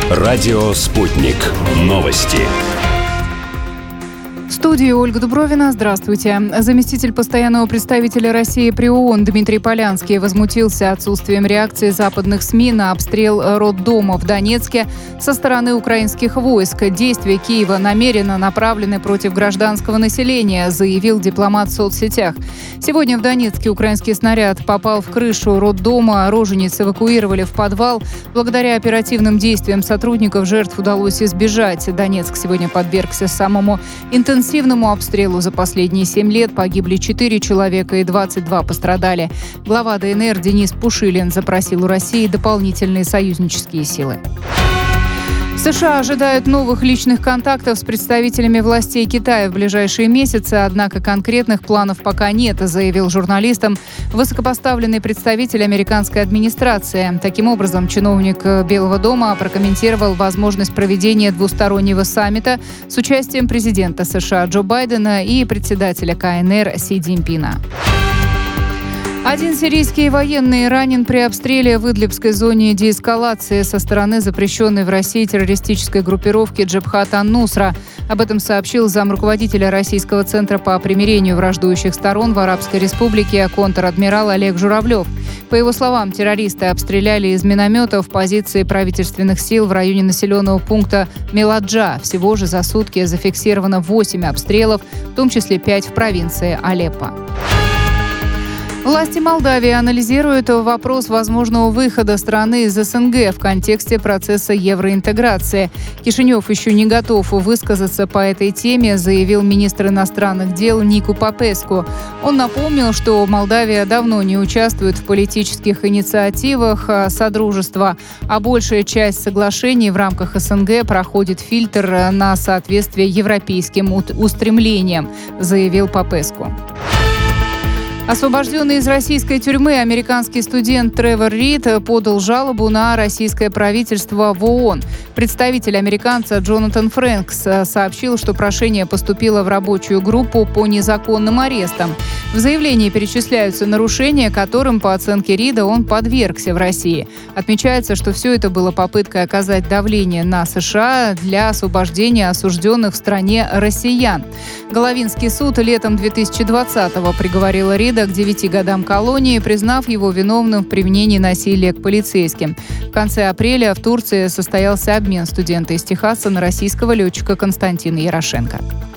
Радио «Спутник». Новости. В студии Ольга Дубровина. Здравствуйте. Заместитель постоянного представителя России при ООН Дмитрий Полянский возмутился отсутствием реакции западных СМИ на обстрел роддома в Донецке со стороны украинских войск. Действия Киева намеренно направлены против гражданского населения, заявил дипломат в соцсетях. Сегодня в Донецке украинский снаряд попал в крышу роддома. Рожениц эвакуировали в подвал. Благодаря оперативным действиям сотрудников жертв удалось избежать. Донецк сегодня подвергся самому интенсивному обстрелу за последние 7 лет. Погибли 4 человека и 22 пострадали. Глава ДНР Денис Пушилин запросил у России дополнительные союзнические силы. США ожидают новых личных контактов с представителями властей Китая в ближайшие месяцы, однако конкретных планов пока нет, заявил журналистам высокопоставленный представитель американской администрации. Таким образом, чиновник Белого дома прокомментировал возможность проведения двустороннего саммита с участием президента США Джо Байдена и председателя КНР Си Цзиньпина. Один сирийский военный ранен при обстреле в Идлибской зоне деэскалации со стороны запрещенной в России террористической группировки Джабхат ан-Нусра. Об этом сообщил замруководителя Российского центра по примирению враждующих сторон в Арабской Республике контр-адмирал Олег Журавлев. По его словам, террористы обстреляли из минометов позиции правительственных сил в районе населенного пункта Меладжа. Всего же за сутки зафиксировано 8 обстрелов, в том числе 5 в провинции Алеппо. Власти Молдавии анализируют вопрос возможного выхода страны из СНГ в контексте процесса евроинтеграции. Кишинев еще не готов высказаться по этой теме, заявил министр иностранных дел Нику Попеску. Он напомнил, что Молдавия давно не участвует в политических инициативах Содружества, а большая часть соглашений в рамках СНГ проходит фильтр на соответствие европейским устремлениям, заявил Попеску. Освобожденный из российской тюрьмы американский студент Тревор Рид подал жалобу на российское правительство в ООН. Представитель американца Джонатан Фрэнкс сообщил, что прошение поступило в рабочую группу по незаконным арестам. В заявлении перечисляются нарушения, которым, по оценке Рида, он подвергся в России. Отмечается, что все это было попыткой оказать давление на США для освобождения осужденных в стране россиян. Головинский суд летом 2020-го приговорил Рида к 9 годам колонии, признав его виновным в применении насилия к полицейским. В конце апреля в Турции состоялся обмен студента из Техаса на российского летчика Константина Ярошенко.